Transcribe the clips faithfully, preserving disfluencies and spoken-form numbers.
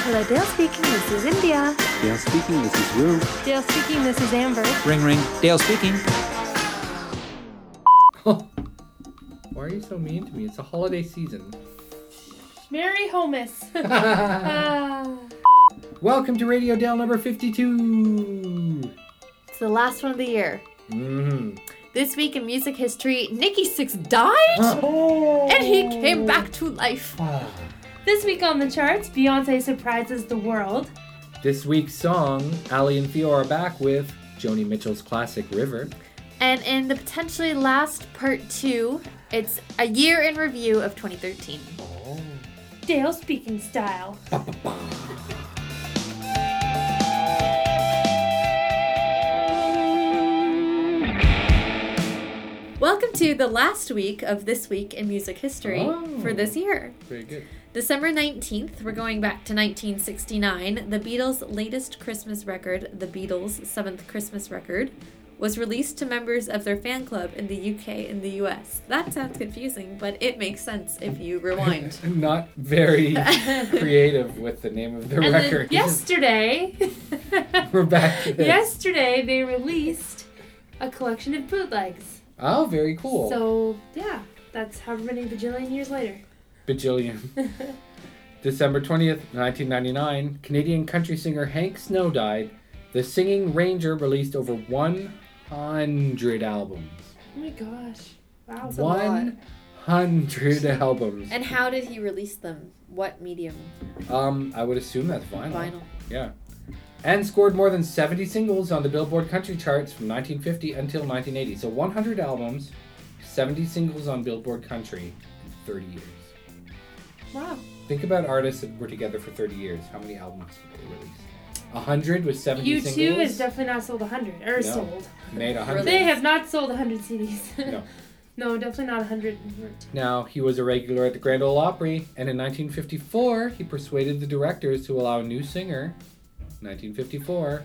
Hello, Dale speaking. This is India. Dale speaking. This is Rue. Dale speaking. This is Amber. Ring, ring. Dale speaking. Why are you so mean to me? It's a holiday season. Merry Homus. uh, Welcome to Radio Dale number fifty-two. it's the last one of the year. Mm-hmm. This week in music history, Nikki Sixx died, Oh. and he came back to life. This week on the charts, Beyonce surprises the world. This week's song, Ali and Theo are back with Joni Mitchell's classic River. And in the potentially last part two, it's a year in review of twenty thirteen. Oh. Dale speaking style. Welcome to the last week of This Week in Music History Oh. for this year. Very good. December nineteenth, we're going back to nineteen sixty-nine. The Beatles' latest Christmas record, The Beatles' Seventh Christmas Record, was released to members of their fan club in the U K and the U S. That sounds confusing, but it makes sense if you rewind. Not very creative with the name of the and record. then yesterday, We're back to this. yesterday they released a collection of bootlegs. Oh, very cool. So, yeah, that's however many bajillion years later. Bajillion. December twentieth, nineteen ninety-nine, Canadian country singer Hank Snow died. The Singing Ranger released over one hundred albums. Oh my gosh. Wow. That's a lot. one hundred albums. And how did he release them? What medium? Um, I would assume that's vinyl. Vinyl. Yeah. And scored more than seventy singles on the Billboard country charts from nineteen fifty until nineteen eighty. So one hundred albums, seventy singles on Billboard country in thirty years. Wow. Think about artists that were together for thirty years. How many albums did they release? one hundred with seventy U singles? two has definitely not sold one hundred. Or No. sold. Made one hundred. They have not sold one hundred C Ds. No. No, definitely not one hundred. Now, he was a regular at the Grand Ole Opry, and in nineteen fifty-four, he persuaded the directors to allow a new singer. nineteen fifty-four,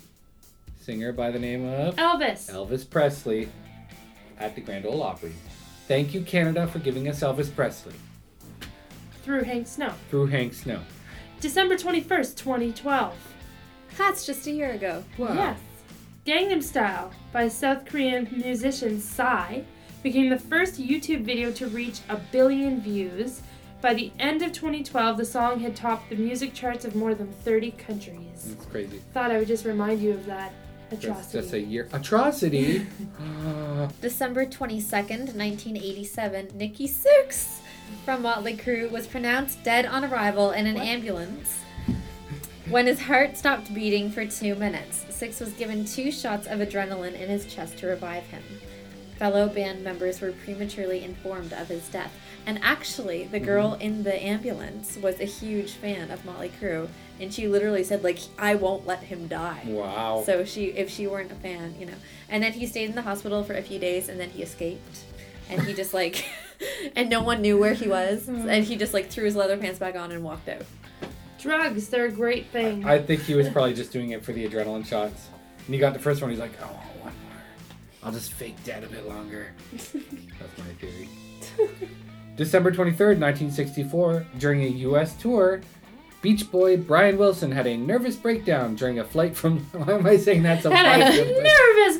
singer by the name of Elvis. Elvis Presley at the Grand Ole Opry. Thank you, Canada, for giving us Elvis Presley Through Hank Snow. through Hank Snow. December twenty-first, twenty twelve. That's just a year ago. Wow. Yes. Gangnam Style by South Korean musician Psy became the first YouTube video to reach a billion views. By the end of twenty twelve, the song had topped the music charts of more than thirty countries. That's crazy. Thought I would just remind you of that That's atrocity. just a year. Atrocity? December twenty-second, nineteen eighty-seven, Nikki Sixx from Motley Crue was pronounced dead on arrival in an What? ambulance when his heart stopped beating for two minutes. Sixx was given two shots of adrenaline in his chest to revive him. Fellow band members were prematurely informed of his death. And actually, the girl in the ambulance was a huge fan of Motley Crue, and she literally said, like, I won't let him die. Wow. So she, if she weren't a fan, you know. And then he stayed in the hospital for a few days, and then he escaped. And he just, like, and no one knew where he was. And he just, like, threw his leather pants back on and walked out. Drugs, they're a great thing. I think he was probably just doing it for the adrenaline shots. And he got the first one, he's like, oh, one more. I'll just fake dead a bit longer. That's my theory. December twenty-third, nineteen sixty-four, during a U S tour, Beach Boy Brian Wilson had a nervous breakdown during a flight from... Why am I saying that so Had a positive? nervous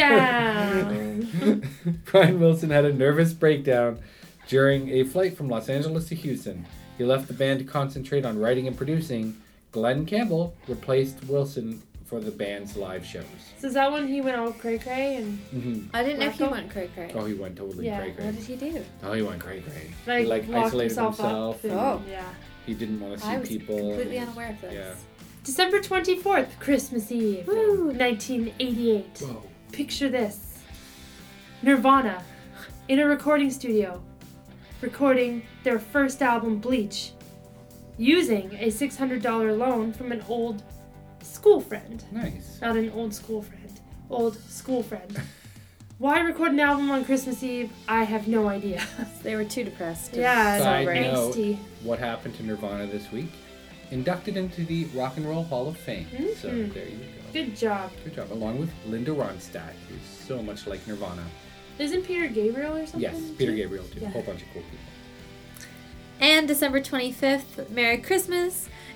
breakdown. Brian Wilson had a nervous breakdown during a flight from Los Angeles to Houston. He left the band to concentrate on writing and producing. Glenn Campbell replaced Wilson for the band's live shows. So is that when he went all cray cray and Mm-hmm. I didn't know if he Wacko? went cray-cray. Oh, he went totally Yeah, cray What cray. did he do? Oh, he went cray cray. like, He like locked isolated himself, himself. up? And, Oh. Yeah. He didn't want to see I was people. completely unaware of this. Yeah. December twenty-fourth, Christmas Eve, Woo. nineteen eighty-eight. Whoa. Picture this. Nirvana, in a recording studio, recording their first album, Bleach, using a six hundred dollars loan from an old school friend. Nice. Not an old school friend. Old school friend. Why record an album on Christmas Eve? I have no idea. They were too depressed. Yeah, It's Side all right. note, angsty. what happened to Nirvana this week? Inducted into the Rock and Roll Hall of Fame. So Mhm. there you go. Good job. Good job. Along with Linda Ronstadt, who's so much like Nirvana. Isn't Peter Gabriel or something? Yes, Peter too? Gabriel too. A Yeah. whole bunch of cool people. And December twenty-fifth, Merry Christmas.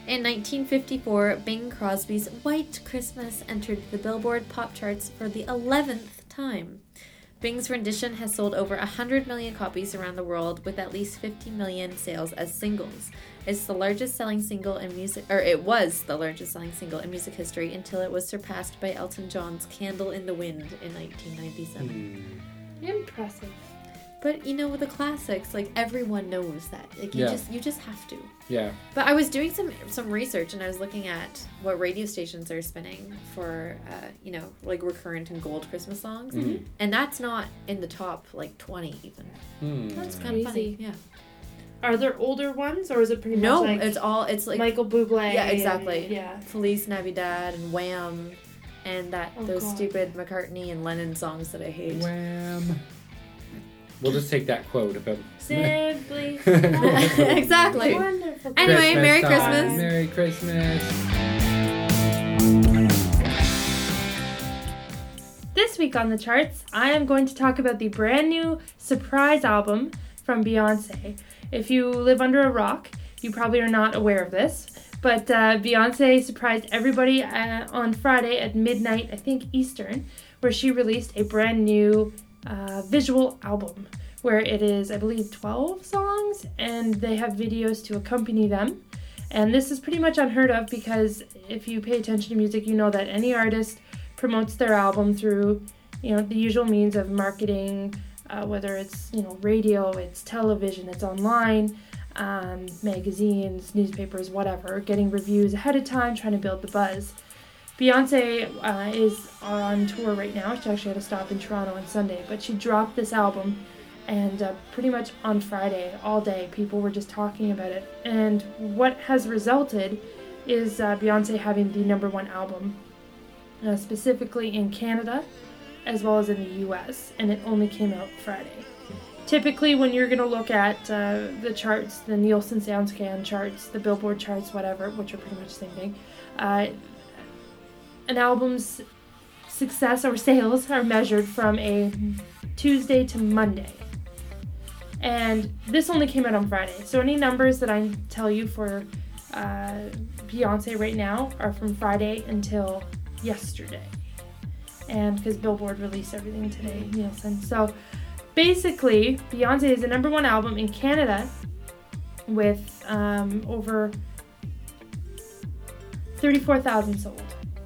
In nineteen fifty-four, Bing Crosby's White Christmas entered the Billboard pop charts for the eleventh time. Bing's rendition has sold over one hundred million copies around the world, with at least fifty million sales as singles. It's the largest selling single in music, or it was the largest selling single in music history until it was surpassed by Elton John's Candle in the Wind in nineteen ninety-seven. Mm. Impressive. But you know, with the classics, like everyone knows that. Like you Yeah. just you just have to. Yeah. But I was doing some some research and I was looking at what radio stations are spinning for, uh, you know, like recurrent and gold Christmas songs, Mhm. and that's not in the top like twenty even. Hmm. That's Kind of funny, Crazy. yeah. Are there older ones, or is it pretty No, much like it's all it's like Michael Bublé? yeah, and- exactly. yeah. Feliz Navidad and Wham, and that Oh, those God. stupid McCartney and Lennon songs that I hate. Wham. We'll just take that quote about Simply. Exactly. Wonderful. Anyway, Merry time. Christmas. Merry Christmas. This week on the charts, I am going to talk about the brand new surprise album from Beyonce. If you live under a rock, you probably are not aware of this, but uh, Beyonce surprised everybody uh, on Friday at midnight, I think Eastern, where she released a brand new uh, visual album where it is, I believe, twelve songs, and they have videos to accompany them. And this is pretty much unheard of because if you pay attention to music, you know that any artist promotes their album through, you know, the usual means of marketing, uh, whether it's, you know, radio, it's television, it's online, um, magazines, newspapers, whatever, getting reviews ahead of time, trying to build the buzz. Beyonce uh, is on tour right now. She actually had to stop in Toronto on Sunday, but she dropped this album, and uh, pretty much on Friday, all day, people were just talking about it. And what has resulted is uh, Beyonce having the number one album, uh, specifically in Canada, as well as in the U S, and it only came out Friday. Typically, when you're going to look at uh, the charts, the Nielsen SoundScan charts, the Billboard charts, whatever, which are pretty much the same thing, uh, an album's success or sales are measured from a Tuesday to Monday. And this only came out on Friday. So any numbers that I tell you for uh, Beyonce right now are from Friday until yesterday. And because Billboard released everything today, Nielsen. So basically, Beyonce is the number one album in Canada with um, over thirty-four thousand sold.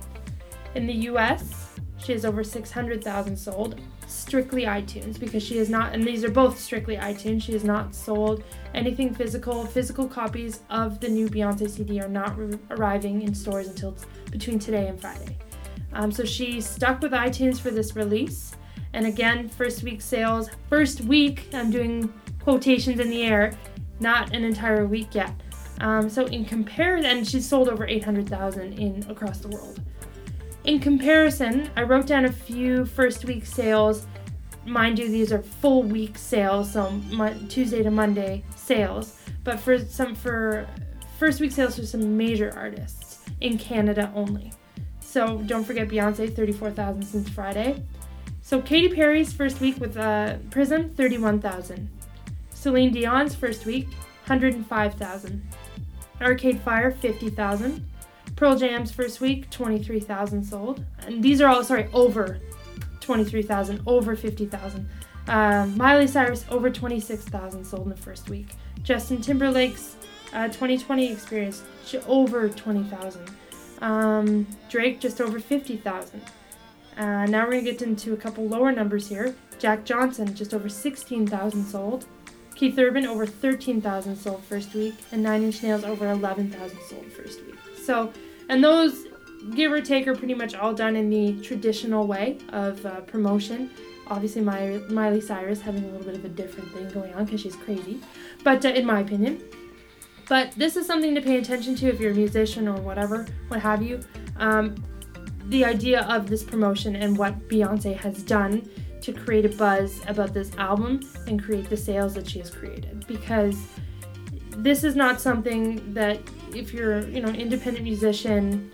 In the U S, she has over six hundred thousand sold, strictly iTunes, because she has not, and these are both strictly iTunes, she has not sold anything physical. Physical copies of the new Beyonce C D are not re- arriving in stores until t- between today and Friday. Um, so she stuck with iTunes for this release. And again, first week sales, first week, I'm doing quotations in the air, not an entire week yet. Um, so in comparison, and she's sold over eight hundred thousand in across the world. In comparison, I wrote down a few first week sales. Mind you, these are full week sales, so mo- Tuesday to Monday sales. But for some for first week sales for some major artists in Canada only. So don't forget Beyonce, thirty-four thousand since Friday. So Katy Perry's first week with uh, Prism, thirty-one thousand. Celine Dion's first week, one hundred five thousand. Arcade Fire, fifty thousand. Pearl Jam's first week, twenty-three thousand sold. And these are all, sorry, over twenty-three thousand, over fifty thousand. Um, Miley Cyrus, over twenty-six thousand sold in the first week. Justin Timberlake's uh, twenty twenty experience, over twenty thousand. Um, Drake, just over fifty thousand. Uh, now we're going to get into a couple lower numbers here. Jack Johnson, just over sixteen thousand sold. Keith Urban, over thirteen thousand sold first week. And Nine Inch Nails, over eleven thousand sold first week. So, and those, give or take, are pretty much all done in the traditional way of uh, promotion. Obviously, my, Miley Cyrus having a little bit of a different thing going on because she's crazy, but uh, in my opinion. But this is something to pay attention to if you're a musician or whatever, what have you. Um, the idea of this promotion and what Beyonce has done to create a buzz about this album and create the sales that she has created. Because this is not something that if you're, you know, independent musician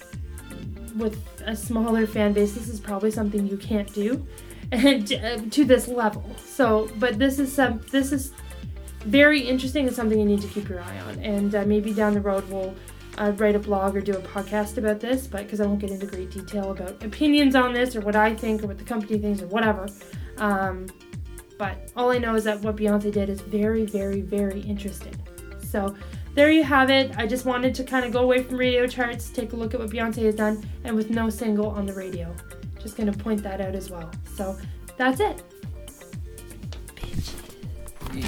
with a smaller fan base, this is probably something you can't do and uh, to this level. So, but this is some, this is very interesting and something you need to keep your eye on. And uh, maybe down the road we'll uh, write a blog or do a podcast about this, but because I won't get into great detail about opinions on this or what I think or what the company thinks or whatever. Um, but all I know is that what Beyonce did is very, very, very interesting. So there you have it. I just wanted to kind of go away from radio charts, take a look at what Beyonce has done, and with no single on the radio. Just going to point that out as well. So that's it. Yeah.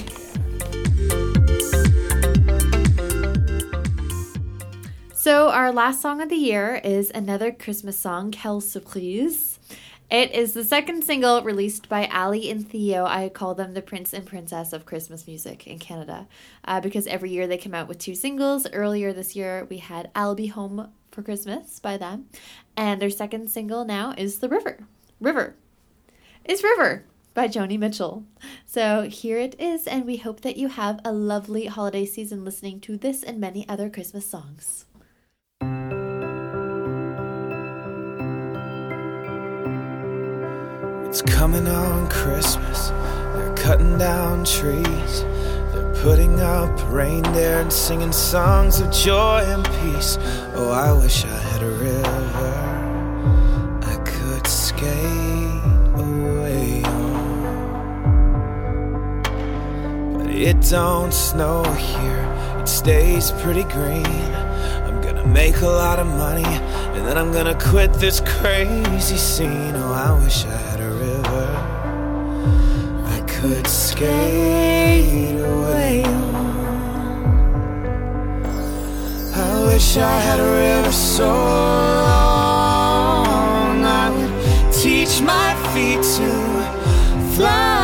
So our last song of the year is another Christmas song, Quelle Surprise. It is the second single released by Ali and Theo. I call them the Prince and Princess of Christmas music in Canada uh, because every year they come out with two singles. Earlier this year we had I'll Be Home for Christmas by them. And their second single now is The River. River. It's River by Joni Mitchell. So here it is, and we hope that you have a lovely holiday season listening to this and many other Christmas songs. It's coming on Christmas, they're cutting down trees, they're putting up reindeer and singing songs of joy and peace. Oh, I wish I had a river I could skate away on. But it don't snow here, it stays pretty green. I'm gonna make a lot of money, and then I'm gonna quit this crazy scene. Oh, I wish I had a river I could skate away on. I wish I had a river so long I would teach my feet to fly.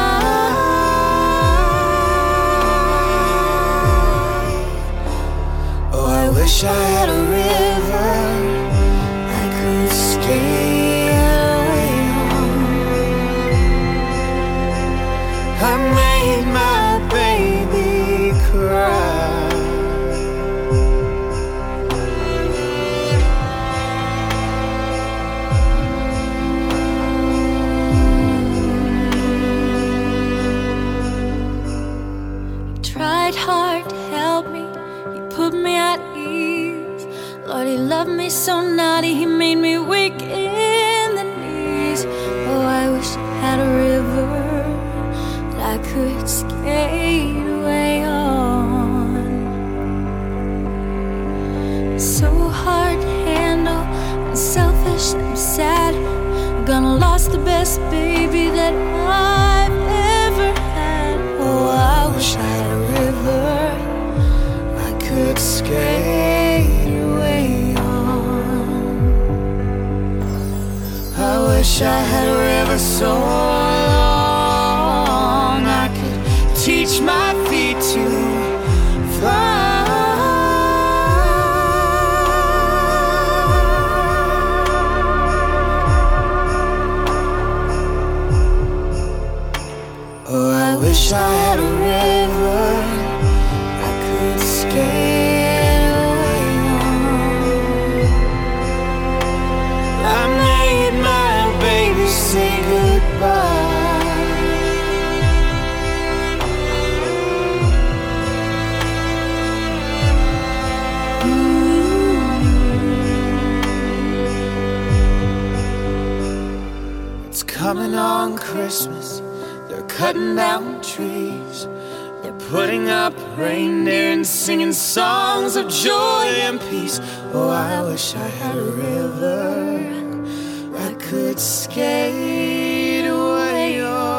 Oh, I wish I had a river I could skate away on. I made my baby cry. You tried hard to help me, you put me at ease. Lord, he loved me so naughty, he made me weak in the knees. Oh, I wish I had a river that I could skate away on. So hard to handle, I'm selfish, I'm sad. I'm gonna lost the best baby that I've ever had. Oh, I wish I had a river I could skate away on. I wish I had a river so long I could teach my feet to fly. Oh, I wish I had a river I could skate away on. I made my baby say goodbye. Ooh. It's coming on Christmas, they're cutting down trees, they're putting up reindeer and singing songs of joy and peace. Oh, I wish I had a river I could skate away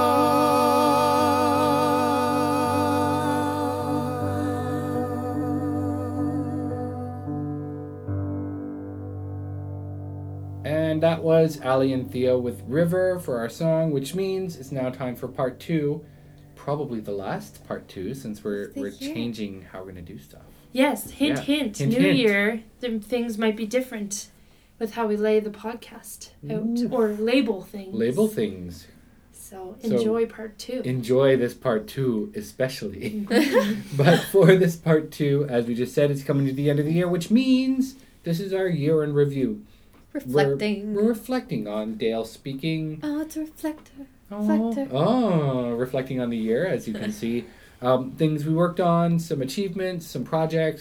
on. And that was Ali and Theo with River for our song, which means it's now time for part two. Probably the last part two, since we're The we're year. changing how we're gonna do stuff. Yes, hint, Yeah. hint. Hint, New hint. year, the things might be different with how we lay the podcast out Ooh. or label things. Label things. So So- enjoy part two. Enjoy this part two, especially. But for this part two, as we just said, it's coming to the end of the year, which means this is our year in review. Reflecting. We're, we're reflecting on Dale speaking. Oh, it's a reflector. Oh, Reflector. oh, reflecting on the year, as you can see. Um, things we worked on, some achievements, some projects,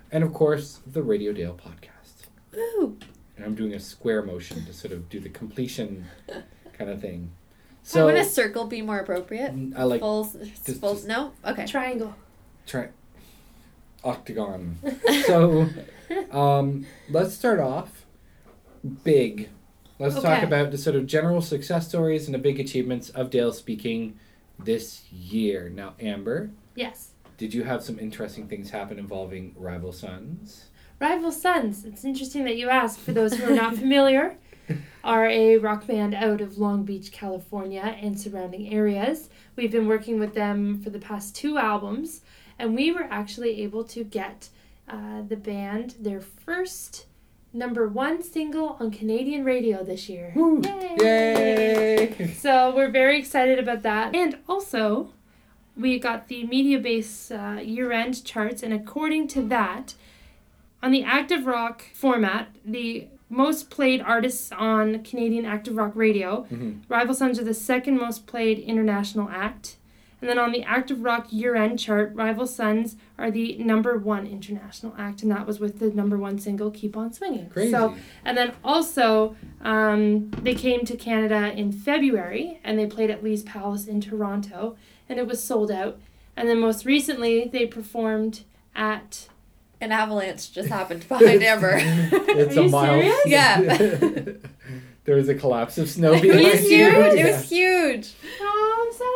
And of course, the Radio Dale podcast. Woo! And I'm doing a square motion to sort of do the completion kind of thing. So, So would a circle be more appropriate? I like full, just- full, just- no? Okay. Triangle. try octagon. So um, let's start off big. Let's talk Okay. about the sort of general success stories and the big achievements of Dale Speaking this year. Now, Amber, Yes. did you have some interesting things happen involving Rival Sons? Rival Sons. It's interesting that you asked. For those who are not familiar, are a rock band out of Long Beach, California and surrounding areas. We've been working with them for the past two albums, and we were actually able to get uh, the band their first number one single on Canadian radio this year. Woo! Yay! Yay! So we're very excited about that. And also, we got the Mediabase uh, year-end charts, and according to that, on the active rock format, the most played artists on Canadian active rock radio, Mhm. Rival Sons are the second most played international act. And then on the active rock year-end chart, Rival Sons are the number one international act, and that was with the number one single, Keep On Swinging. Crazy. So, and then also, um, they came to Canada in February, and they played at Lee's Palace in Toronto, and it was sold out. And then most recently, they performed at... An avalanche just happened behind Amber. It's Are a you mile. serious? Yeah. There was a collapse of snow It behind was you. huge. It was huge. Oh, I'm sad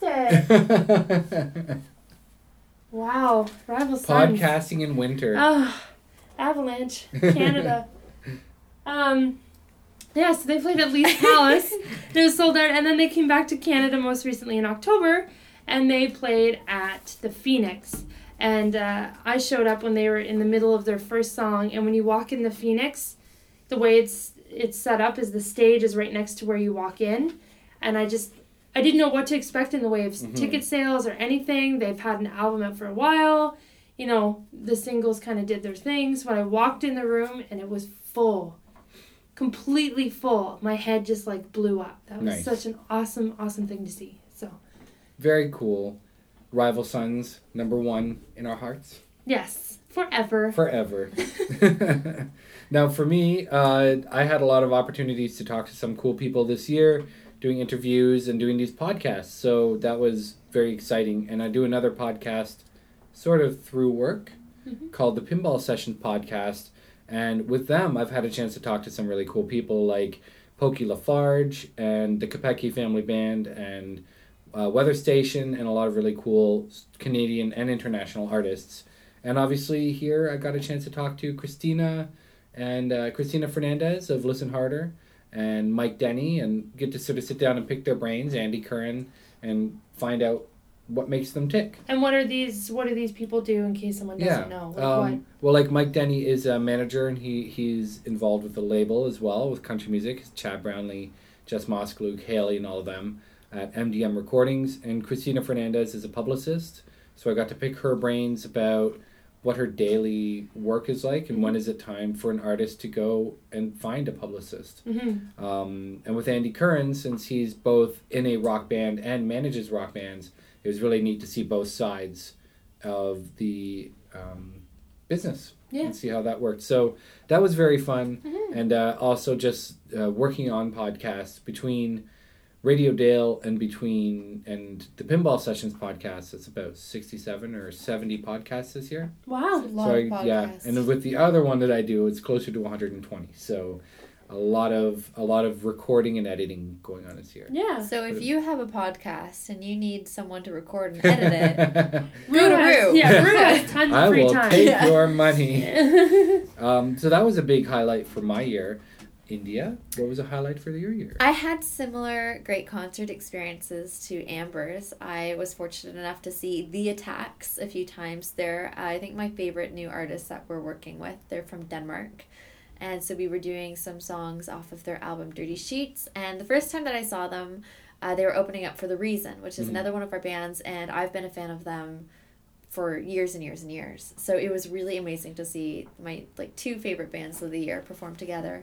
I missed it. Wow, Rival Sons. Podcasting in winter. Oh, Avalanche, Canada. um, yeah, so they played at Lee's Palace. It was sold out, and then they came back to Canada most recently in October, and they played at the Phoenix. And uh, I showed up when they were in the middle of their first song, and when you walk in the Phoenix, the way it's it's set up is the stage is right next to where you walk in, and I just I didn't know what to expect in the way of Mhm. ticket sales or anything. They've had an album out for a while. You know, the singles kind of did their thing. So when I walked in the room and it was full, completely full, my head just like blew up. That was Nice. such an awesome, awesome thing to see. So, Very cool. Rival Sons, number one in our hearts. yes, forever. Forever. Now, for me, uh, I had a lot of opportunities to talk to some cool people this year, doing interviews and doing these podcasts. So that was very exciting. And I do another podcast sort of through work Mhm. called the Pinball Sessions Podcast. And with them, I've had a chance to talk to some really cool people like Pokey Lafarge and the Kopecky Family Band and uh, Weather Station and a lot of really cool Canadian and international artists. And obviously here I got a chance to talk to Christina and uh, Christina Fernandez of Listen Harder and Mike Denny and get to sort of sit down and pick their brains, Andy Curran, and find out what makes them tick. And what are these? What do these people do in case someone doesn't know? Like what? Um, well, like Mike Denny is a manager and he he's involved with the label as well with country music. Chad Brownlee, Jess Mosk, Luke Haley, and all of them at M D M Recordings. And Christina Fernandez is a publicist, so I got to pick her brains about what her daily work is like and when is it time for an artist to go and find a publicist. Mm-hmm. Um, and with Andy Curran, since he's both in a rock band and manages rock bands, it was really neat to see both sides of the um, business Yeah. and see how that worked. So that was very fun. Mm-hmm. And uh, also just uh, working on podcasts between Radio Dale and between and the Pinball Sessions podcast. It's about sixty-seven or seventy podcasts this year. Wow. A lot so of I, yeah, podcasts. and then with the other one that I do, it's closer to one hundred twenty. So a lot of a lot of recording and editing going on this year. Yeah. So if you have a podcast and you need someone to record and edit it, Rue Go to has- Rue. Yeah, Rue has tons I of free will time. take Yeah. your money. Um, so that was a big highlight for my year. India, what was a highlight for your year? I had similar great concert experiences to Amber's. I was fortunate enough to see The Attacks a few times there. I think my favorite new artists that we're working with, they're from Denmark. And so we were doing some songs off of their album Dirty Sheets. And the first time that I saw them, uh, they were opening up for The Reason, which is Mhm. another one of our bands. And I've been a fan of them for years and years and years. So it was really amazing to see my like two favorite bands of the year perform together.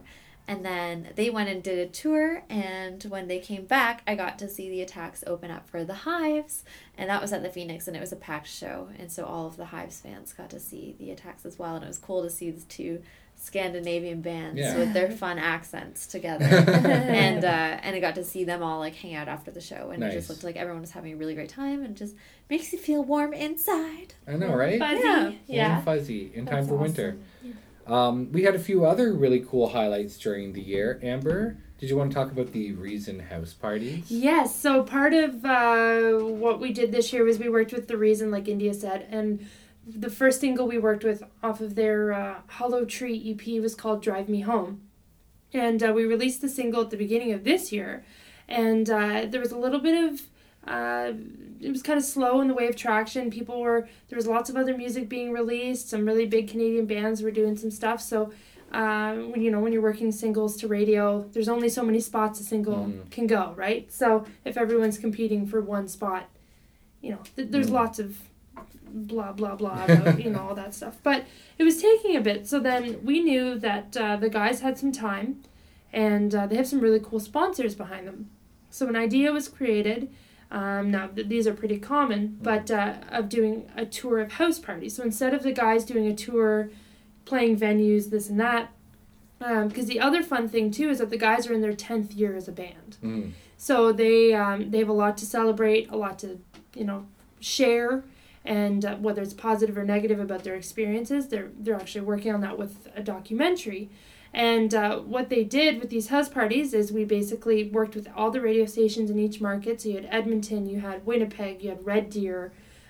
And then they went and did a tour, and when they came back, I got to see the Attacks open up for the Hives, and that was at the Phoenix, and it was a packed show, and so all of the Hives fans got to see the Attacks as well, and it was cool to see the two Scandinavian bands Yeah. with their fun accents together, and uh, and I got to see them all like hang out after the show, and it Nice. just looked like everyone was having a really great time, and just makes you feel warm inside. I know, right? Fuzzy. Yeah. Warm Yeah. and fuzzy in time That's for winter. awesome. Um, we had a few other really cool highlights during the year. Amber, did you want to talk about the Reason house parties? Yes, so part of uh, what we did this year was we worked with The Reason, like India said, and the first single we worked with off of their uh, Hollow Tree E P was called Drive Me Home. And uh, we released the single at the beginning of this year, and uh, there was a little bit of, uh, it was kind of slow in the way of traction. People were, there was lots of other music being released, some really big Canadian bands were doing some stuff, so uh, when you know when you're working singles to radio, there's only so many spots a single Mm. can go, right? So if everyone's competing for one spot, you know, th- there's Mm. lots of blah blah blah about, you know, all that stuff. But it was taking a bit, so then we knew that uh, the guys had some time, and uh, they have some really cool sponsors behind them. So an idea was created. Um, now th- these are pretty common, but uh, of doing a tour of house parties. So instead of the guys doing a tour, playing venues, this and that, because the other fun thing too is that the guys are in their tenth year as a band. Mm. So they um, they have a lot to celebrate, a lot to, you know, share, and uh, whether it's positive or negative about their experiences, they're they're actually working on that with a documentary. And uh, what they did with these house parties is we basically worked with all the radio stations in each market. So you had Edmonton, you had Winnipeg, you had Red Deer.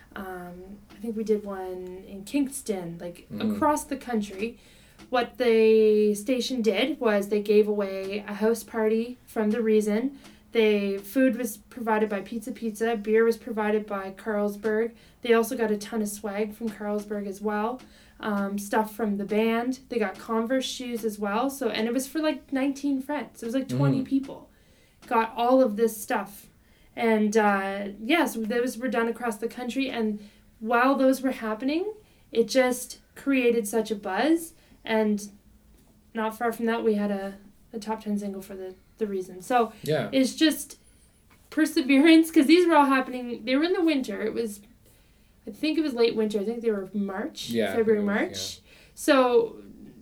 Um, I think we did one in Kingston, like Mm. across the country. What the station did was they gave away a house party from The Reason. They food was provided by Pizza Pizza. Beer was provided by Carlsberg. They also got a ton of swag from Carlsberg as well. Um, stuff from the band. They got Converse shoes as well. So and it was for like nineteen friends. It was like twenty Mm. people. Got all of this stuff. And uh, yes, yeah, so those were done across the country. And while those were happening, it just created such a buzz. And not far from that, we had a, a top ten single for the, the Reason. So Yeah. it's just perseverance, because these were all happening. They were in the winter. It was, I think it was late winter. I think they were March, Yeah, February, it was, March. So,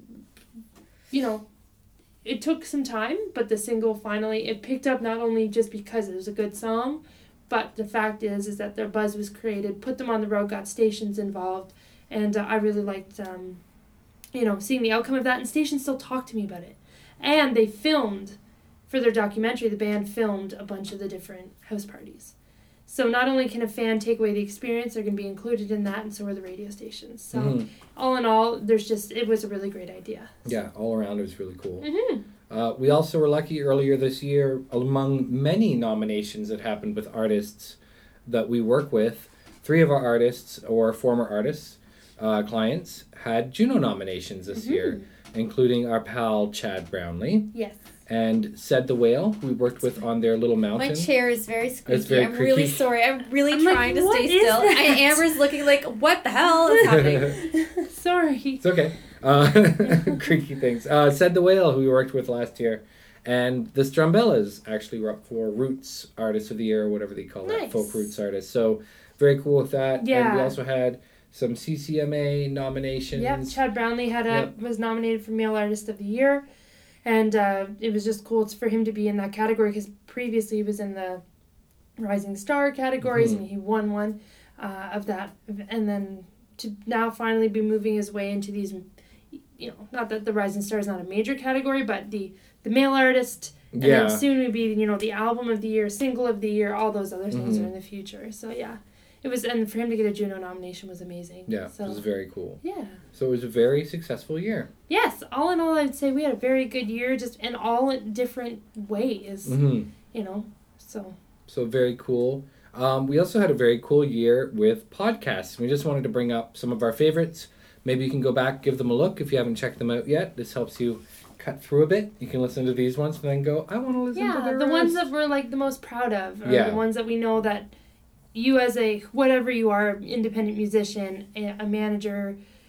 you know, it took some time, but the single finally, it picked up not only just because it was a good song, but the fact is, is that their buzz was created, put them on the road, got stations involved, and uh, I really liked, um, you know, seeing the outcome of that, and stations still talk to me about it. And they filmed, for their documentary, the band filmed a bunch of the different house parties. So not only can a fan take away the experience, they're going to be included in that, and so are the radio stations. So Mhm. all in all, there's just, it was a really great idea. Yeah, all around it was really cool. Mm-hmm. Uh, we also were lucky earlier this year, among many nominations that happened with artists that we work with, three of our artists, or former artists, uh, clients, had Juno nominations this Mm-hmm. year, including our pal Chad Brownlee Yes. and Said the Whale, who we worked with on their little mountain. My chair is very squeaky. very I'm really creaky. sorry. I'm really I'm like, trying to "What stay is still. that?" I, Amber's looking like, what the hell is happening? Sorry. It's okay. Uh, creaky things. Uh, Said the Whale, who we worked with last year, and the Strumbellas actually were up for Roots Artist of the Year, or whatever they call that, Nice. folk roots artist. So very cool with that. And we Yeah. also had some C C M A nominations. Yep, Chad Brownlee had a Yep. was nominated for Male Artist of the Year, and uh, it was just cool for him to be in that category, because previously he was in the Rising Star categories, Mhm. and he won one uh, of that, and then to now finally be moving his way into these, you know, not that the Rising Star is not a major category, but the the Male Artist, and Yeah. then soon would be, you know, the Album of the Year, Single of the Year, all those other things Mhm. are in the future. So yeah, it was, and for him to get a Juno nomination was amazing. Yeah, so it was very cool. yeah. So it was a very successful year. Yes, all in all, I'd say we had a very good year, just in all different ways, hmm you know. So So very cool. Um, we also had a very cool year with podcasts. We just wanted to bring up some of our favorites. Maybe you can go back, give them a look if you haven't checked them out yet. This helps you cut through a bit. You can listen to these ones and then go, I want to listen to yeah, the the ones rest." that we're like the most proud of, or Yeah. the ones that we know that you, as a whatever you are, independent musician, a, a manager,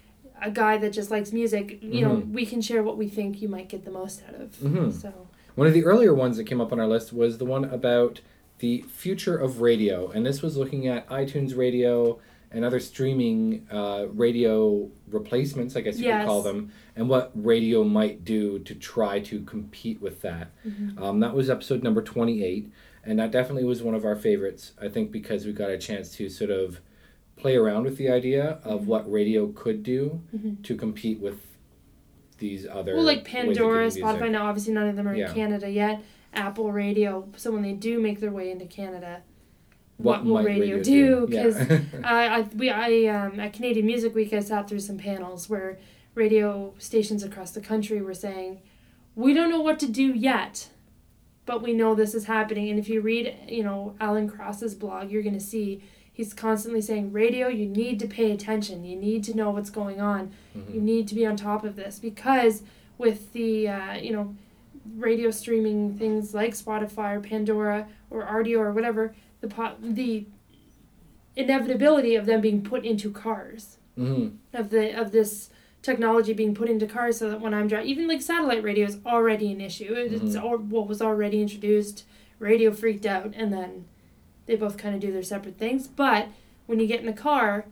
a guy that just likes music, you know, Mhm. we can share what we think you might get the most out of. Mhm. So One of the earlier ones that came up on our list was the one about the future of radio, and this was looking at iTunes Radio and other streaming uh, radio replacements, I guess you Yes. could call them, and what radio might do to try to compete with that. Mm-hmm. Um, that was episode number twenty-eight, and that definitely was one of our favorites, I think, because we got a chance to sort of play around with the idea of Mm-hmm. what radio could do Mhm. to compete with these other well, like ways of Pandora, getting music. Spotify. Now, obviously, none of them are Yeah. in Canada yet. Apple Radio. So when they do make their way into Canada, What what, will might radio, radio do? do? Yeah. Because I, I, we, I, um, at Canadian Music Week, I sat through some panels where radio stations across the country were saying, "We don't know what to do yet, but we know this is happening." And if you read, you know, Alan Cross's blog, you're going to see he's constantly saying, "Radio, you need to pay attention. You need to know what's going on. Mhm. You need to be on top of this," because with the, uh, you know, radio streaming things like Spotify or Pandora or Rdio or whatever, the po- the inevitability of them being put into cars, Mhm. of the of this technology being put into cars, so that when I'm driving, even like satellite radio is already an issue. It- It's Mhm. all what was already introduced. Radio freaked out, and then they both kind of do their separate things. But when you get in a car,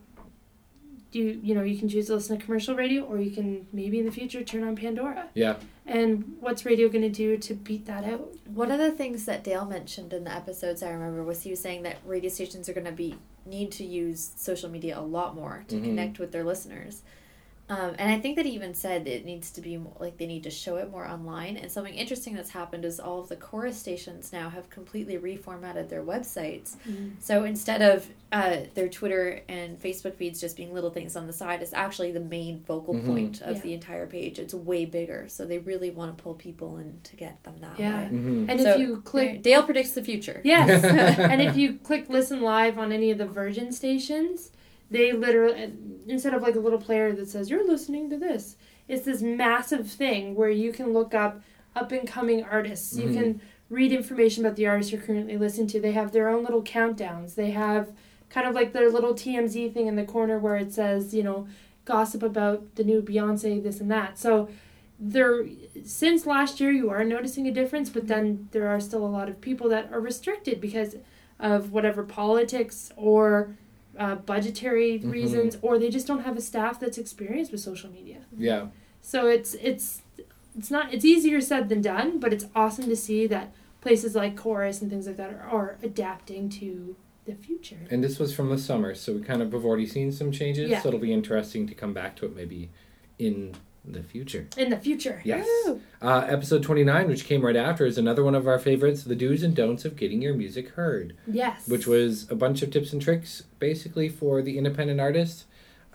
you you know you can choose to listen to commercial radio, or you can maybe in the future turn on Pandora. Yeah. And what's radio going to do to beat that out? One of the things that Dale mentioned in the episodes I remember was he was saying that radio stations are going to be need to use social media a lot more to Mhm. connect with their listeners. Um, and I think that he even said it needs to be more, like they need to show it more online. And something interesting that's happened is all of the chorus stations now have completely reformatted their websites. So instead of uh, their Twitter and Facebook feeds just being little things on the side, it's actually the main focal Mhm. point of Yeah. the entire page. It's way bigger. So they really want to pull people in to get them that Yeah. way. Mhm. And So, if you click Dale predicts the future. Yes. And if you click listen live on any of the Virgin stations, they literally, instead of like a little player that says, "You're listening to this," it's this massive thing where you can look up up and coming artists. You Mhm. can read information about the artists you're currently listening to. They have their own little countdowns. They have kind of like their little T M Z thing in the corner where it says, you know, gossip about the new Beyonce, this and that. So there, since last year, you are noticing a difference, but then there are still a lot of people that are restricted because of whatever politics or uh, budgetary Mhm. reasons, or they just don't have a staff that's experienced with social media. Yeah. So it's it's it's not it's easier said than done, but it's awesome to see that places like Chorus and things like that are, are adapting to the future. And this was from the summer, so we kind of have already seen some changes. Yeah. So it'll be interesting to come back to it maybe in the future. In the future. Yes. Woo! Uh, episode twenty-nine, which came right after, is another one of our favorites, the do's and don'ts of getting your music heard, Yes. which was a bunch of tips and tricks basically for the independent artist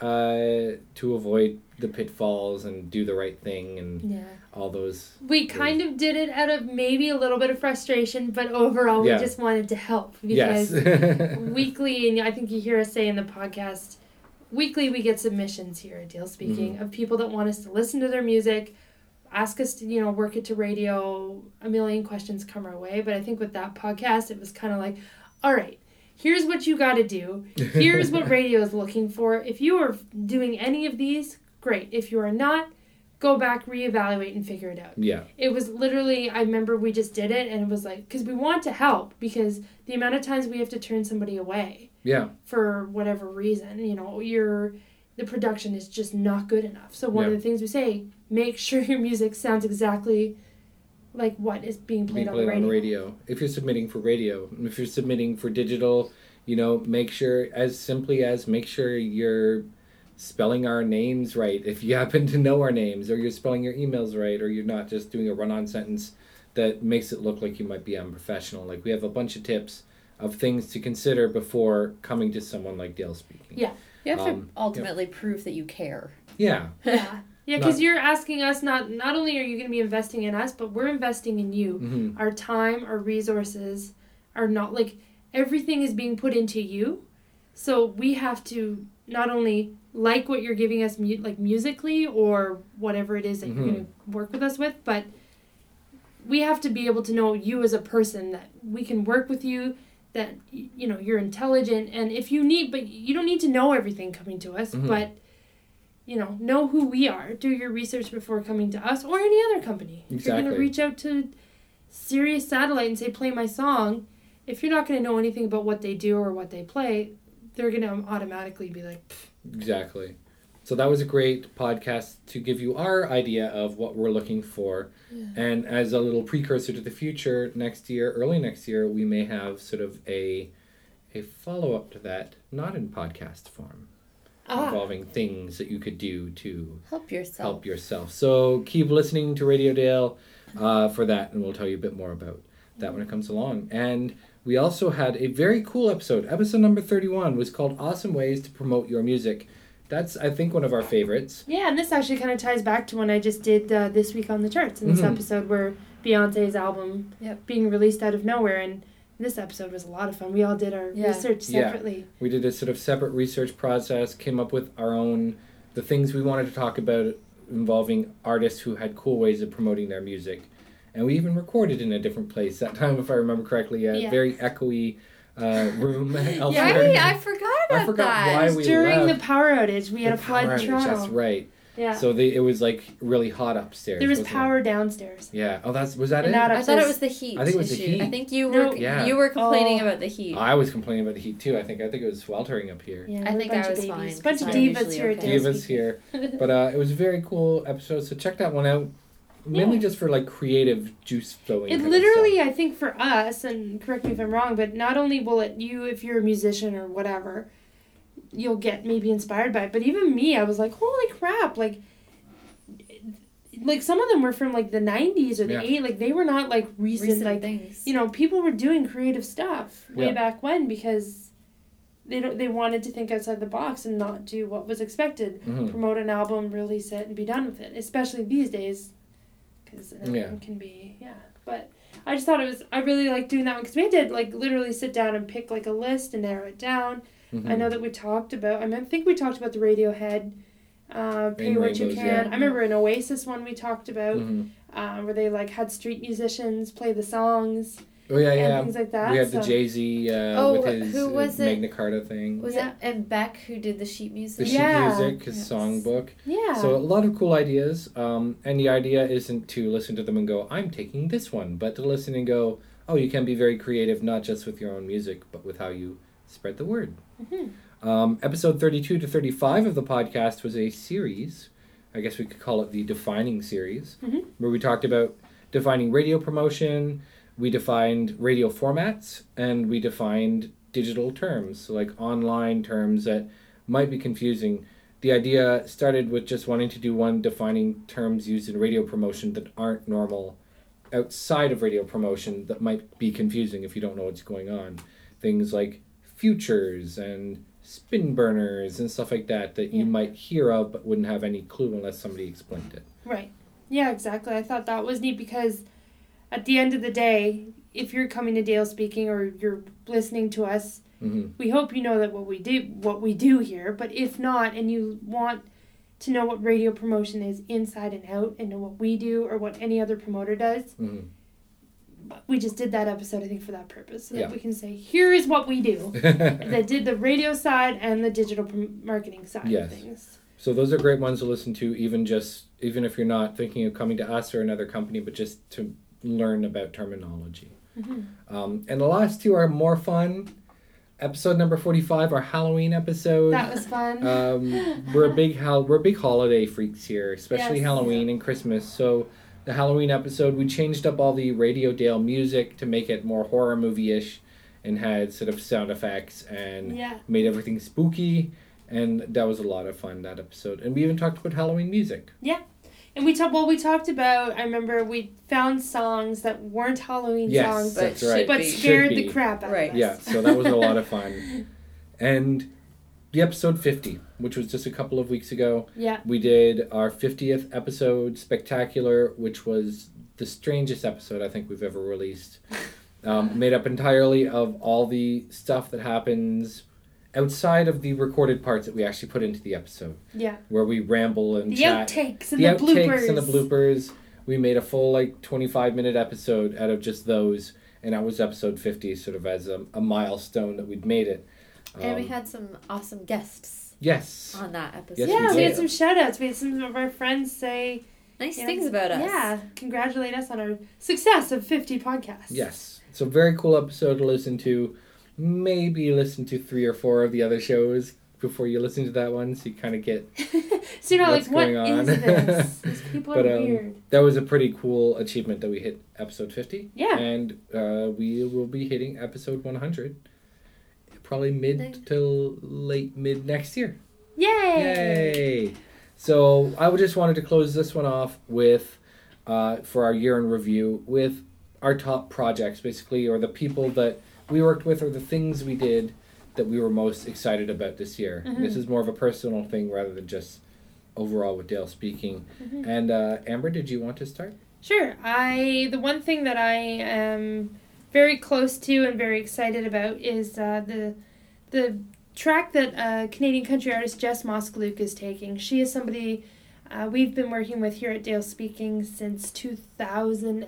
uh, to avoid the pitfalls and do the right thing and Yeah. all those. We kind of did it out of maybe a little bit of frustration, but overall Yeah. we just wanted to help because Yes. weekly, and I think you hear us say in the podcast, weekly we get submissions here at Deal Speaking Mm-hmm. of people that want us to listen to their music, ask us to, you know, work it to radio. A million questions come our way, but I think with that podcast, it was kind of like, all right, here's what you got to do. Here's what radio is looking for. If you are doing any of these, great. If you are not, go back, reevaluate, and figure it out. Yeah. It was literally, I remember we just did it, and it was like, because we want to help, because the amount of times we have to turn somebody away Yeah. for whatever reason, you know, your the production is just not good enough. So one Yeah. of the things we say, make sure your music sounds exactly like what is being played, Being on, played the radio. on radio. If you're submitting for radio, if you're submitting for digital, you know, make sure, as simply as make sure you're spelling our names right if you happen to know our names, or you're spelling your emails right, or you're not just doing a run-on sentence that makes it look like you might be unprofessional. Like, we have a bunch of tips of things to consider before coming to someone like Dale Speaking. Yeah. You have Um, to ultimately prove that you care. Yeah. Yeah. Yeah, because Not- you're asking us, not not only are you going to be investing in us, but we're investing in you. hmm Our time, our resources are not, like, everything is being put into you. So we have to not only like what you're giving us, mu- like musically or whatever it is that Mhm. you're going to work with us with, but we have to be able to know you as a person, that we can work with you, that, y- you know, you're intelligent. And if you need, but you don't need to know everything coming to us, Mhm. but you know, know who we are. Do your research before coming to us or any other company. If you're going Exactly. to reach out to Sirius Satellite and say, play my song, if you're not going to know anything about what they do or what they play, they're going to automatically be like, pfft. Exactly. So that was a great podcast to give you our idea of what we're looking for. Yeah. And as a little precursor to the future, next year, early next year, we may have sort of a a follow-up to that, not in podcast form, Ah. involving things that you could do to Help yourself. help yourself. So keep listening to Radio Dale uh, for that, and we'll tell you a bit more about that when it comes along. And we also had a very cool episode. Episode number thirty-one was called Awesome Ways to Promote Your Music. That's, I think, one of our favorites. Yeah, and this actually kind of ties back to when I just did uh, This Week on the Charts in this Mhm. episode where Beyonce's album Yep. being released out of nowhere. And this episode was a lot of fun. We all did our Yeah. research Yeah. separately. We did a sort of separate research process, came up with our own, the things we wanted to talk about involving artists who had cool ways of promoting their music. And we even recorded in a different place that time, if I remember correctly, a Yeah. very echoey uh, room elsewhere. Yeah, right, I forgot about I forgot that. why It was we during left. the power outage. We had The a flood power in outage, Toronto. That's right. Yeah. So they, it was like really hot upstairs. there was wasn't power it? downstairs. Yeah. Oh, that's was that And it? not I thought it upstairs. was the heat. I think it was the issue. heat. I think you No. were Yeah. you were complaining Oh. about the heat. I was complaining about the heat too. I think I think it was sweltering up here. Yeah, I there were think a bunch I of was babies. fine, A bunch of 'cause I'm divas usually here. okay. at Divas here, but uh, it was a very cool episode. So check that one out. Mainly Yeah. just for like creative juice flowing. It kind of literally, stuff. I think for us, and correct me if I'm wrong, but not only will it, you, if you're a musician or whatever, you'll get maybe inspired by it, but even me, I was like, holy crap, like, like some of them were from like the nineties or the Yeah. eighties, like they were not like recent, Recent like, things. you know, people were doing creative stuff way Yeah. back when because they don't, they wanted to think outside the box and not do what was expected. Mhm. Promote an album, release it, and be done with it, especially these days. Because an Yeah. album can be, yeah. But I just thought it was, I really liked doing that one because we had to like literally sit down and pick like a list and narrow it down. Mhm. I know that we talked about, I mean, I think we talked about the Radiohead, uh, Pay Rain What You Rainbows, Can. yeah. I remember an Oasis one we talked about Mhm. uh, where they like had street musicians play the songs Oh yeah, and yeah. things like that. We had the so- Jay Z uh, Oh, with his who uh, was it? Magna Carta thing. Was Yeah. it and Beck who did the sheet music? The sheet Yeah. music, his Yes. songbook. Yeah. So a lot of cool ideas. Um, and the idea isn't to listen to them and go, I'm taking this one, but to listen and go, oh, you can be very creative, not just with your own music, but with how you spread the word. Mhm. Um, episode thirty-two to thirty-five of the podcast was a series. I guess we could call it the Defining series, Mhm. where we talked about defining radio promotion, we defined radio formats, and we defined digital terms, so like online terms that might be confusing. The idea started with just wanting to do one defining terms used in radio promotion that aren't normal outside of radio promotion that might be confusing if you don't know what's going on. Things like futures and spin burners and stuff like that that you Yeah. might hear of but wouldn't have any clue unless somebody explained it. Right. Yeah, exactly. I thought that was neat because at the end of the day, if you're coming to Dale Speaking or you're listening to us, hmm we hope you know that what we do what we do here. But if not, and you want to know what radio promotion is inside and out and know what we do or what any other promoter does, hmm we just did that episode, I think, for that purpose. So Yeah. that we can say, here is what we do. That did the radio side and the digital prom- marketing side Yes. of things. So those are great ones to listen to, even just even if you're not thinking of coming to us or another company, but just to learn about terminology. Mm-hmm. Um, and the last two are more fun. Episode number forty-five, our Halloween episode. That was fun. Um, we're a big hol- we're big holiday freaks here, especially Yes. Halloween and Christmas. So the Halloween episode, we changed up all the Radio Dale music to make it more horror movie-ish, and had sort of sound effects and Yeah. made everything spooky. And that was a lot of fun, that episode. And we even talked about Halloween music. And we talked. Well, we talked about. I remember we found songs that weren't Halloween Yes, songs, But that's should right. but be. scared Should the be. crap out Right. of us. Yeah, so that was a lot of fun. And the episode fifty, which was just a couple of weeks ago, Yeah. we did our fiftieth episode, Spectacular, which was the strangest episode I think we've ever released. Um, made up entirely of all the stuff that happens outside of the recorded parts that we actually put into the episode, Yeah. where we ramble and The chat. outtakes and the the, outtakes bloopers. and the bloopers. We made a full like twenty-five minute episode out of just those, and that was episode fifty, sort of as a, a milestone that we'd made it. And we Um, had some awesome guests. Yes. on that episode. Yes, we yeah, we, did. had some shout outs. We had some of our friends say Nice you know, things about us. Yeah, congratulate us on our success of fifty podcasts. Yes. So very cool episode to listen to. Maybe listen to three or four of the other shows before you listen to that one, so you kind of get So you're not what's like, what going on. is this? These people But, are um, weird. that was a pretty cool achievement that we hit episode fifty. Yeah. And uh, we will be hitting episode one hundred probably mid Nice. till late mid next year. Yay! Yay! So I would just wanted to close this one off with, uh, for our year in review, with our top projects, basically, or the people that we worked with, or the things we did that we were most excited about this year. Mhm. This is more of a personal thing rather than just overall with Dale speaking. Mhm. And uh, Amber, did you want to start? Sure. I the one thing that I am very close to and very excited about is uh, the the track that uh, Canadian country artist Jess Moskaluk is taking. She is somebody uh, we've been working with here at Dale Speaking since two thousand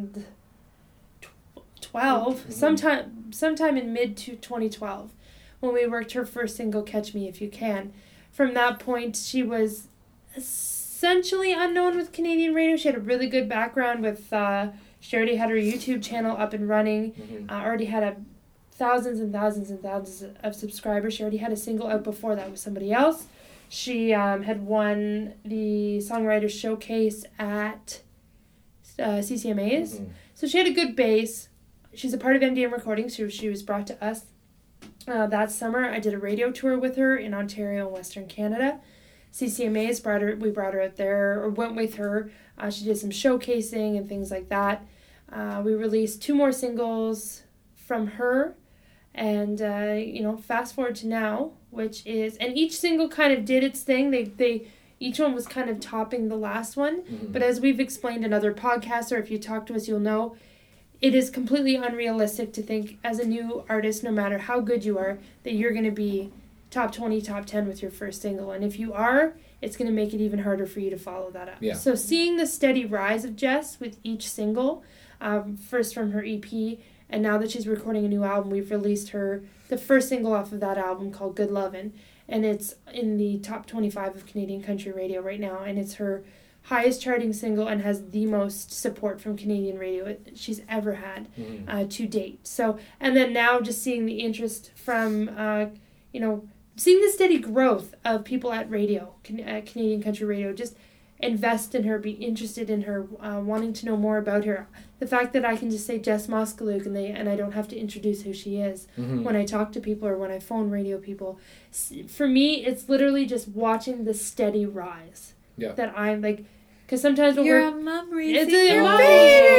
twelve, Mhm. sometime sometime in mid to twenty twelve, when we worked her first single, Catch Me If You Can. From that point, she was essentially unknown with Canadian radio. She had a really good background with, uh, she already had her YouTube channel up and running, Mm-hmm. uh, already had a thousands and thousands and thousands of subscribers. She already had a single out before that with somebody else. She um, had won the Songwriters Showcase at uh, C C M As. Mhm. So she had a good base. She's a part of M D M Recordings, so she was brought to us. Uh, that summer, I did a radio tour with her in Ontario and Western Canada. C C M As brought her. We brought her out there, or went with her. Uh, she did some showcasing and things like that. Uh, we released two more singles from her, and uh, you know, fast forward to now, which is, and each single kind of did its thing. They they each one was kind of topping the last one. Mhm. But as we've explained in other podcasts, or if you talk to us, you'll know, it is completely unrealistic to think as a new artist, no matter how good you are, that you're going to be top twenty, top ten with your first single. And if you are, it's going to make it even harder for you to follow that up. Yeah. So seeing the steady rise of Jess with each single, um, first from her E P, and now that she's recording a new album, we've released her, the first single off of that album called Good Lovin', and it's in the top twenty-five of Canadian country radio right now, and it's her highest charting single and has the most support from Canadian radio she's ever had Mhm. uh, to date. So, and then now just seeing the interest from, uh, you know, seeing the steady growth of people at radio, can, at Canadian country radio, just invest in her, be interested in her, uh, wanting to know more about her. The fact that I can just say Jess Moskaluk and they and I don't have to introduce who she is Mhm. when I talk to people or when I phone radio people. S- For me, it's literally just watching the steady rise. Yeah. That I'm like, because sometimes when You're we're a mum it's raising a your mom.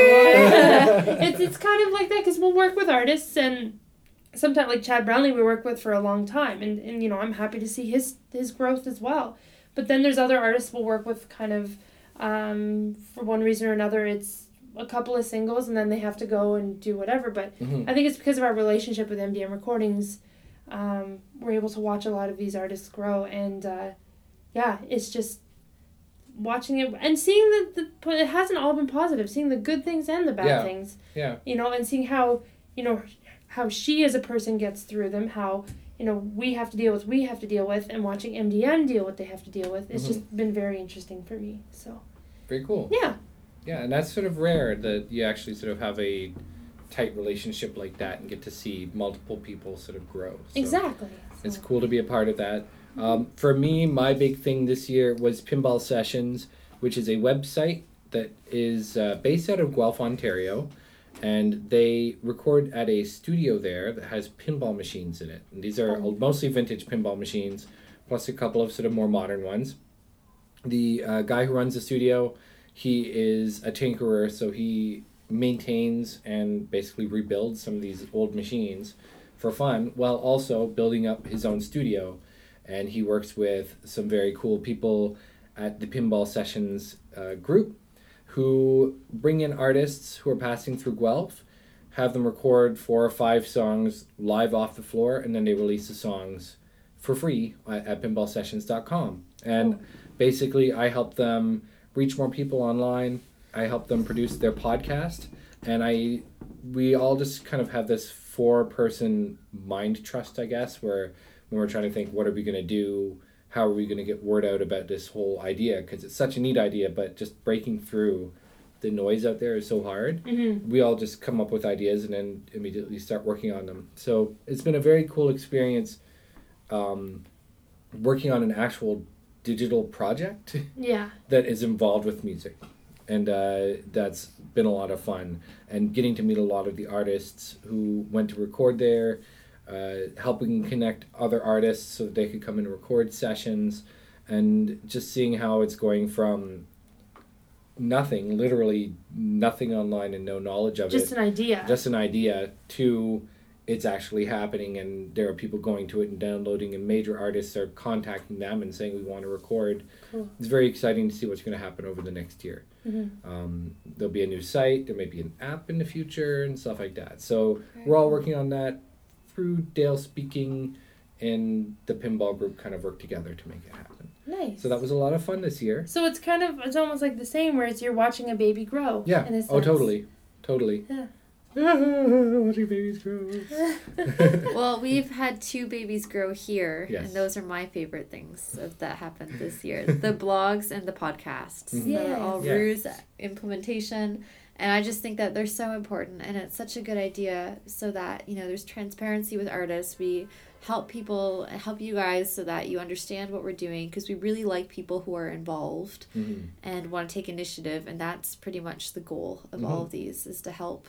baby. it's it's kind of like that because we'll work with artists and sometimes like Chad Brownlee we work with for a long time and, and you know I'm happy to see his his growth as well. But then there's other artists we'll work with kind of um, for one reason or another it's a couple of singles and then they have to go and do whatever. But Mhm. I think it's because of our relationship with M D M Recordings, um, we're able to watch a lot of these artists grow and uh, yeah, it's just watching it and seeing that the, but it hasn't all been positive, seeing the good things and the bad Yeah. things, Yeah. you know, and seeing how, you know, how she as a person gets through them, how, you know, we have to deal with, we have to deal with, and watching M D M deal with what they have to deal with. It's Mhm. just been very interesting for me. So, Very cool. yeah. Yeah, and that's sort of rare that you actually sort of have a tight relationship like that and get to see multiple people sort of grow. So Exactly. It's So- cool to be a part of that. Um, for me, my big thing this year was Pinball Sessions, which is a website that is uh, based out of Guelph, Ontario, and they record at a studio there that has pinball machines in it. And these are Oh. mostly vintage pinball machines, plus a couple of sort of more modern ones. The uh, guy who runs the studio, he is a tinkerer, so he maintains and basically rebuilds some of these old machines for fun, while also building up his own studio. And he works with some very cool people at the Pinball Sessions uh, group who bring in artists who are passing through Guelph, have them record four or five songs live off the floor, and then they release the songs for free at, at pinball sessions dot com. And Oh. basically, I help them reach more people online. I help them produce their podcast, and I we all just kind of have this four-person mind trust, I guess, where when we're trying to think, what are we going to do? How are we going to get word out about this whole idea? Because it's such a neat idea, but just breaking through the noise out there is so hard. Mm-hmm. We all just come up with ideas and then immediately start working on them. So it's been a very cool experience um, working on an actual digital project Yeah. that is involved with music. And uh, that's been a lot of fun. And getting to meet a lot of the artists who went to record there, uh, helping connect other artists so that they could come and record sessions, and just seeing how it's going from nothing, literally nothing online and no knowledge of Just it. an idea. Just an idea to it's actually happening, and there are people going to it and downloading, and major artists are contacting them and saying we want to record. Cool. It's very exciting to see what's going to happen over the next year. Mm-hmm. Um, there'll be a new site, there may be an app in the future and stuff like that. So we're all working on that through Dale Speaking and the Pinball Group kind of work together to make it happen. Nice. So that was a lot of fun this year. So it's kind of, it's almost like the same, where it's you're watching a baby grow. Yeah. In a Oh, sense. totally. Totally. Yeah. Watching babies grow. Well, we've had two babies grow here, Yes. and those are my favorite things of that happened this year. The blogs and the podcasts. Mhm. They're all Yeah. Rue's implementation, and I just think that they're so important, and it's such a good idea so that, you know, there's transparency with artists. We help people, help you guys so that you understand what we're doing, because we really like people who are involved Mm-hmm. and want to take initiative, and that's pretty much the goal of Mm-hmm. all of these, is to help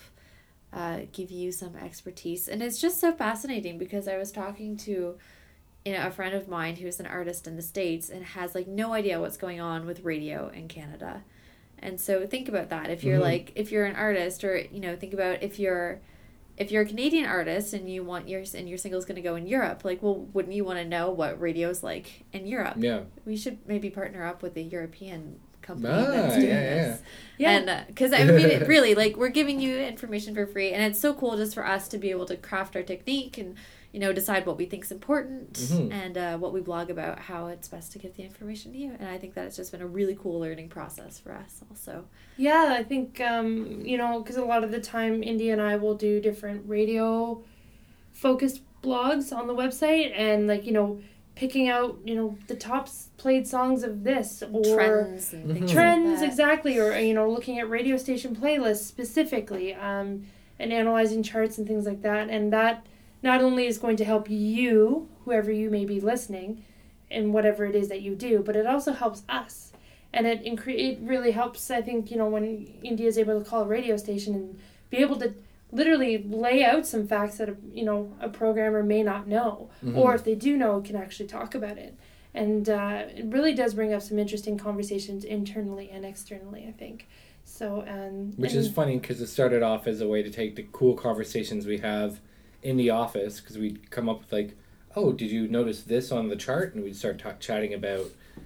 uh, give you some expertise. And it's just so fascinating, because I was talking to, you know, a friend of mine who's an artist in the States and has like no idea what's going on with radio in Canada. And so think about that. If you're Mhm. like, if you're an artist, or, you know, think about if you're if you're a Canadian artist and you want your and your single's going to go in Europe, like, well, wouldn't you want to know what radio's like in Europe? Yeah. We should maybe partner up with a European company Ah, that's doing yeah, this. Yeah. And because I mean, it really, like, we're giving you information for free, and it's so cool just for us to be able to craft our technique and, you know, decide what we think's important Mhm. and uh, what we blog about, how it's best to give the information to you. And I think that it's just been a really cool learning process for us also. Yeah, I think, um, you know, because a lot of the time Indy and I will do different radio focused blogs on the website, and, like, you know, picking out, you know, the top s- played songs of this, or Trends and things trends, like that. exactly, or, you know, looking at radio station playlists specifically, um, and analyzing charts and things like that. And that not only is going to help you, whoever you may be listening, in whatever it is that you do, but it also helps us. And it incre- it really helps, I think, you know, when India is able to call a radio station and be able to literally lay out some facts that, a, you know, a programmer may not know. Mhm. Or if they do know, can actually talk about it. And uh, it really does bring up some interesting conversations internally and externally, I think. So, um, Which and- is funny, because it started off as a way to take the cool conversations we have in the office, because we'd come up with like, oh, did you notice this on the chart? And we'd start ta- chatting about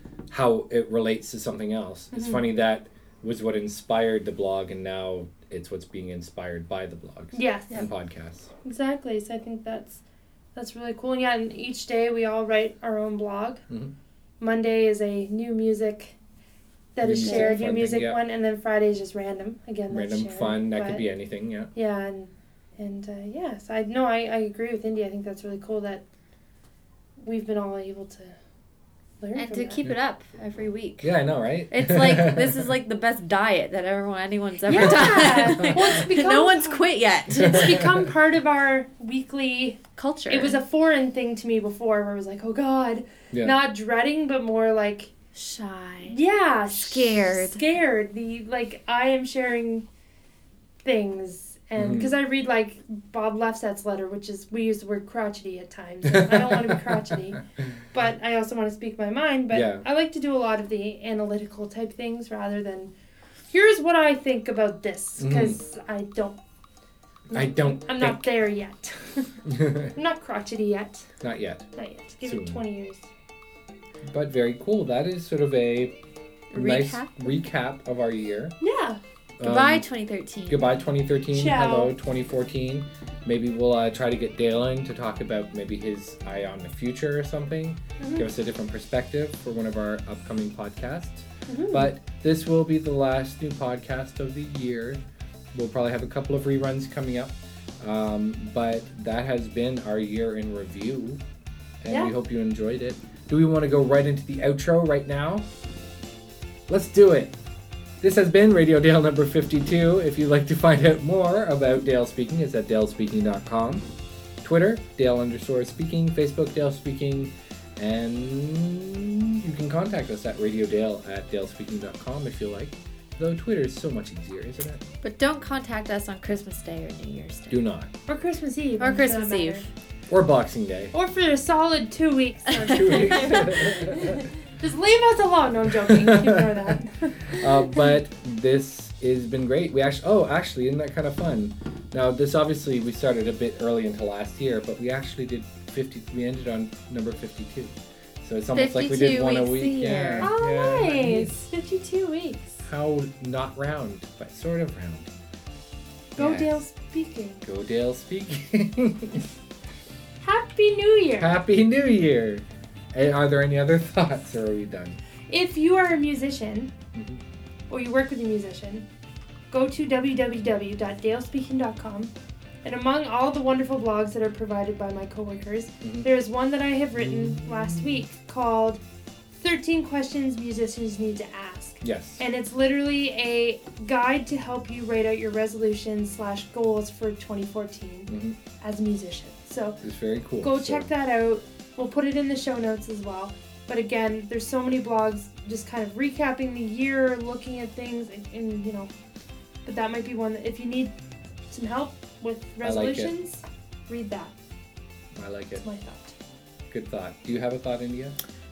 how it relates to something else. It's Mhm. funny, that was what inspired the blog, and now it's what's being inspired by the blogs Yes. and podcasts. Exactly. So I think that's that's really cool. And yeah, and each day we all write our own blog. Mhm. Monday is a new music that New is music shared, new fun thing, music yeah. one, and then Friday is just random. Again, that's Random shared, fun, that but- could be anything, yeah. Yeah, and and uh, yeah, so I no, I, I agree with Indy. I think that's really cool that we've been all able to learn And from to that. keep it up every week. Yeah, I know, right? It's like, this is like the best diet that everyone anyone's ever Yeah. done. Well, it's become- no one's quit yet. It's become part of our weekly. Culture. It was a foreign thing to me before, where it was like, oh God, Yeah. not dreading, but more like, shy. yeah, Scared. scared. The like I am sharing things, and Mhm. because I read like Bob Lefsett's letter, which is we use the word crotchety at times. And I don't want to be crotchety, but I also want to speak my mind. But Yeah. I like to do a lot of the analytical type things rather than here's what I think about this, because I don't. I don't I'm not think. there yet. I'm not crotchety yet. Not yet. Not yet. Give Soon. it twenty years. But very cool. That is sort of a nice Recap? recap of our year. Yeah. Goodbye, Um, twenty thirteen. Goodbye twenty thirteen. Ciao. Hello twenty fourteen. Maybe we'll uh, try to get Dale in to talk about maybe his eye on the future or something. Mhm. Give us a different perspective for one of our upcoming podcasts. Mhm. But this will be the last new podcast of the year. We'll probably have a couple of reruns coming up. Um, but that has been our year in review. and Yeah. we hope you enjoyed it. Do we want to go right into the outro right now? Let's do it. This has been Radio Dale number fifty-two. If you'd like to find out more about Dale Speaking, it's at dale speaking dot com. Twitter, Dale underscore speaking. Facebook, Dale Speaking. And you can contact us at radiodale at dale speaking dot com if you like. Though Twitter is so much easier, isn't it? But don't contact us on Christmas Day or New Year's Day. Do not. Or Christmas Eve. Or for Christmas that matter. Eve. Or Boxing Day. Or for a solid two weeks. Two weeks. Just leave us alone. No, I'm joking. Ignore that. uh, but this has been great. We actually, oh, actually, isn't that kind of fun? Now, this obviously we started a bit early into last year, but we actually did fifty. We ended on number fifty-two, so it's almost like we did fifty-two one a weeks week. a year. Yeah, Oh, yeah. nice. fifty-two weeks. How not round, but sort of round. Go Yes. Dale Speaking. Go Dale Speaking. Happy New Year. Happy New Year. And are there any other thoughts, or are we done? If you are a musician, Mhm. or you work with a musician, go to w w w dot dale speaking dot com, and among all the wonderful blogs that are provided by my coworkers, Mhm. there is one that I have written last week called thirteen Questions Musicians Need to Ask. Yes. And it's literally a guide to help you write out your resolutions slash goals for twenty fourteen Mhm. as a musician. So It's very cool. go So- check that out. We'll put it in the show notes as well. But again, there's so many blogs just kind of recapping the year, looking at things, and, and you know. But that might be one that if you need some help with I like it. resolutions, read that. I like it. That's my thought. Good thought. Do you have a thought, India?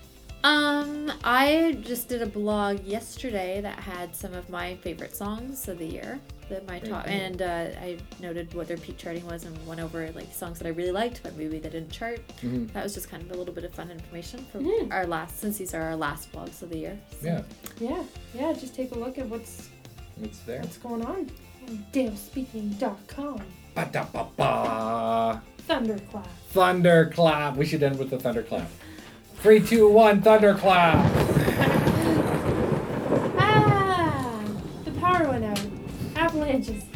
Um, I just did a blog yesterday that had some of my favorite songs of the year. That my Very top, cool. and uh, I noted what their peak charting was and went over like songs that I really liked, but maybe they didn't chart. Mm-hmm. That was just kind of a little bit of fun information for Mhm. our last, since these are our last vlogs of the year. So. Yeah. Yeah, yeah. Just take a look at what's It's there. what's going on on dale speaking dot com. Ba-da-ba-ba. Thunderclap. Thunderclap. We should end with the thunderclap. Three, two, one, thunderclap. Ah, the power went out. Avalanches.